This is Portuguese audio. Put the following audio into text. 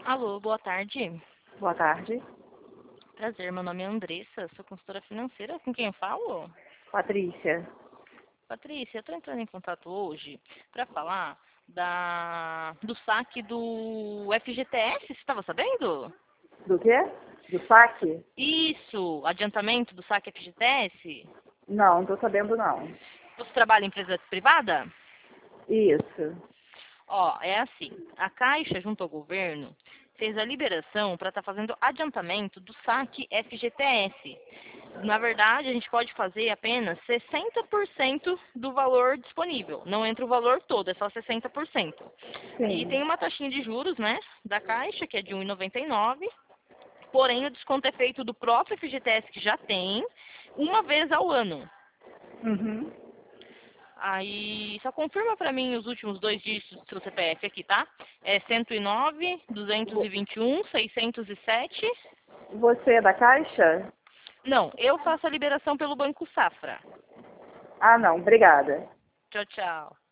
Alô, boa tarde. Boa tarde. Prazer, meu nome é Andressa, sou consultora financeira. Com quem eu falo? Patrícia. Patrícia, eu estou entrando em contato hoje para falar do saque do FGTS, você estava sabendo? Do quê? Do saque? Isso, adiantamento do saque FGTS. Não, não tô sabendo não. Você trabalha em empresa privada? Isso. Ó, é assim, a Caixa, junto ao governo, fez a liberação para estar fazendo adiantamento do saque FGTS. Na verdade, a gente pode fazer apenas 60% do valor disponível. Não entra o valor todo, é só 60%. E Sim. tem uma taxinha de juros, né, da Caixa, que é de 1,99. Porém, o desconto é feito do próprio FGTS que já tem, uma vez ao ano. Uhum. Aí, só confirma para mim os últimos dois dígitos do seu CPF aqui, tá? É 109, Vo- 221, 607. Você é da Caixa? Não, eu faço a liberação pelo Banco Safra. Ah, não. Obrigada. Tchau, tchau.